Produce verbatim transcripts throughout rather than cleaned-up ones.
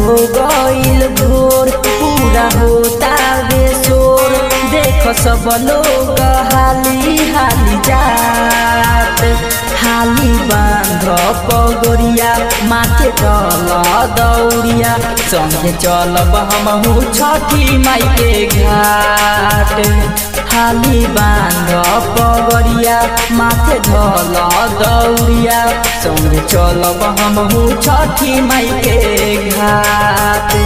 हो गइल भोर पूरा होता बेसोर देख सब लोग हाली हाली जात हाली बांध पगोरिया माथे चल दौड़िया संगे चलब हमहू छठी माई के घाट हाली बांध पगोरिया माथे चल दौड़िया संगे चलब हमहू छठी माई के घाट।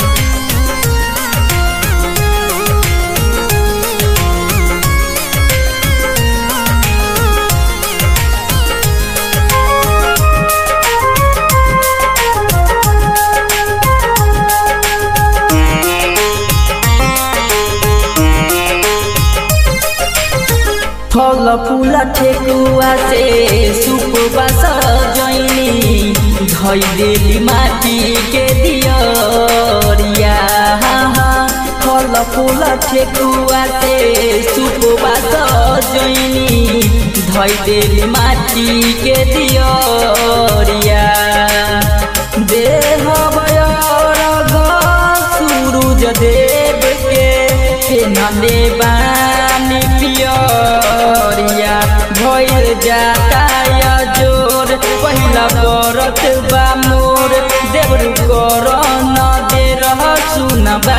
फल फूल ठेकुआ से सुपवा सजैनी धई देली माटी के दियरिया फल फूल ठेकुआ से सुपवा सजैनी धई देली माटी के दियरिया देह बयर सूरज देव के नले बानी पियरिया भइल जाता जोर पहिला बरत बा मोर देवरु कर न दे रह सुनबा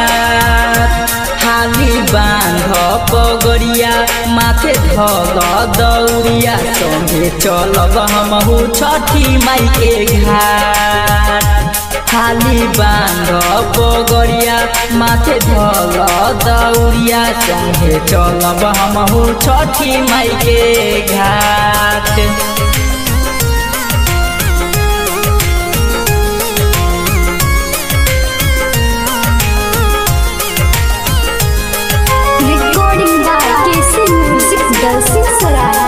हाली बांध पगोरिया माथे धल दौड़िया संगे चलब हमहू छठी माई के घाट हाली बांध पगोरिया माथे धल दौड़िया संगे चलब हमहू छठी माई के घाट। Recording by K C Music Dalsingsarai।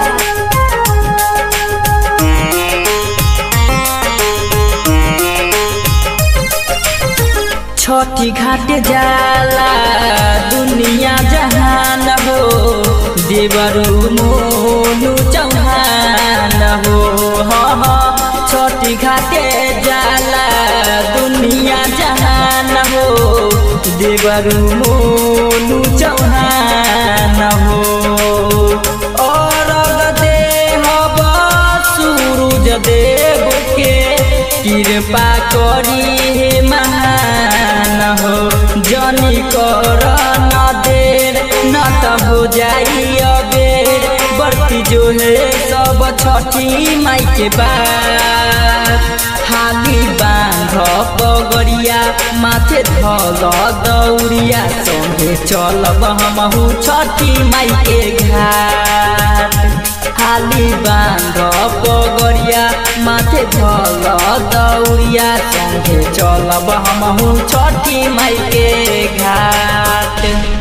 छठी घाट जाला दुनिया जहान हो देवरु मोनू चौहान हो छठी घाट जाला दुनिया जहान हो देवरु मोनू चौहान हो और देह सूरज देव के कृपा करी हे महान हो जनी कर न देर न त हो जाई अबेर बरती जो है सब छठी माई के बाद हाली बांध पगोरिया माथे धल दौड़िया संगे चलब हमहू छठी माई के घाट हाली बांध पगोरिया माथे धल दौड़िया संगे चलब हमहू छठी माई के घाट।